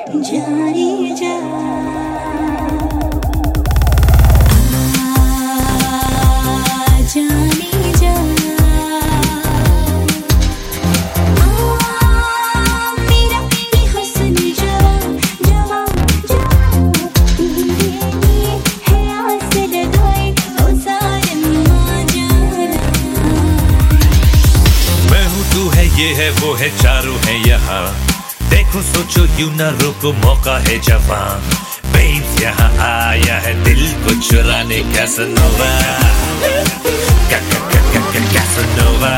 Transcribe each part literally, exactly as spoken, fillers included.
जाने जा जाने जा मेरा ये हुस्न जवां जवां जवां तेरे लिए है आस लगाए ओ जालिम जाना मैं हूँ तू है ये है वो है चारों है यहाँ देखो सोचो यूं ना रोको मौका है जवान बेब्स यहाँ आया है दिल को चुराने कैसनोवा कैसनोवा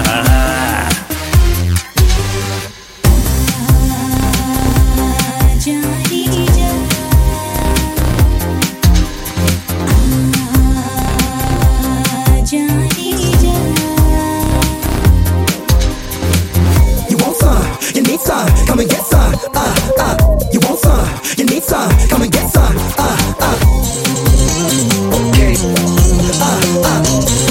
जाने जा जाने जा You want some, you need some, come and get some. Uh, uh. You want some, you need some, come and get some. Uh, uh. Okay. Uh, uh.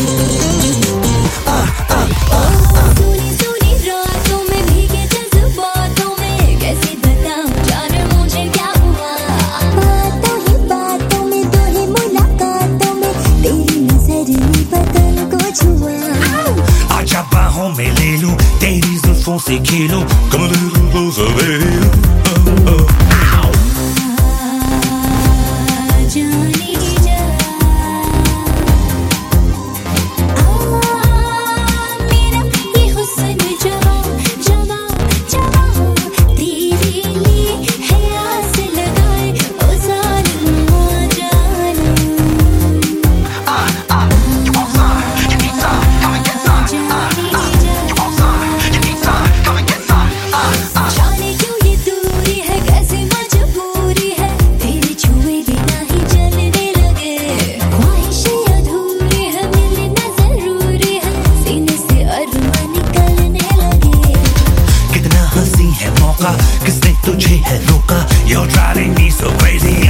Uh, uh, uh, uh. सुनी सुनी रातों में भीगे जज्बातों में कैसे बताऊं जाने मुझे क्या हुआ बातों ही बातों में दो ही मुलाकातों में तेरी नजर ने बदन को छुआ आजा बाहों में ले लूं तेरी जुल्फों से खेलूं Come a little closer baby oh, oh. जाने जा मेरा ये हुस्न जवां जवां जवां तेरे लिए है आस लगाए ओ जालिम जाना You want some, you need some, come and get some. जाने जा You want some, you need some, come and get some. Uh, uh. जाने क्यों ये दूरी है कैसी मजबूरी है तेरे छुए बिना ही जलने लगे ख्वाहिशें अधूरी है मिलना जरूरी है सीने से अरमां निकलने लगे कितना हंसी है मौका किसने तुझे है रोका You're driving me so crazy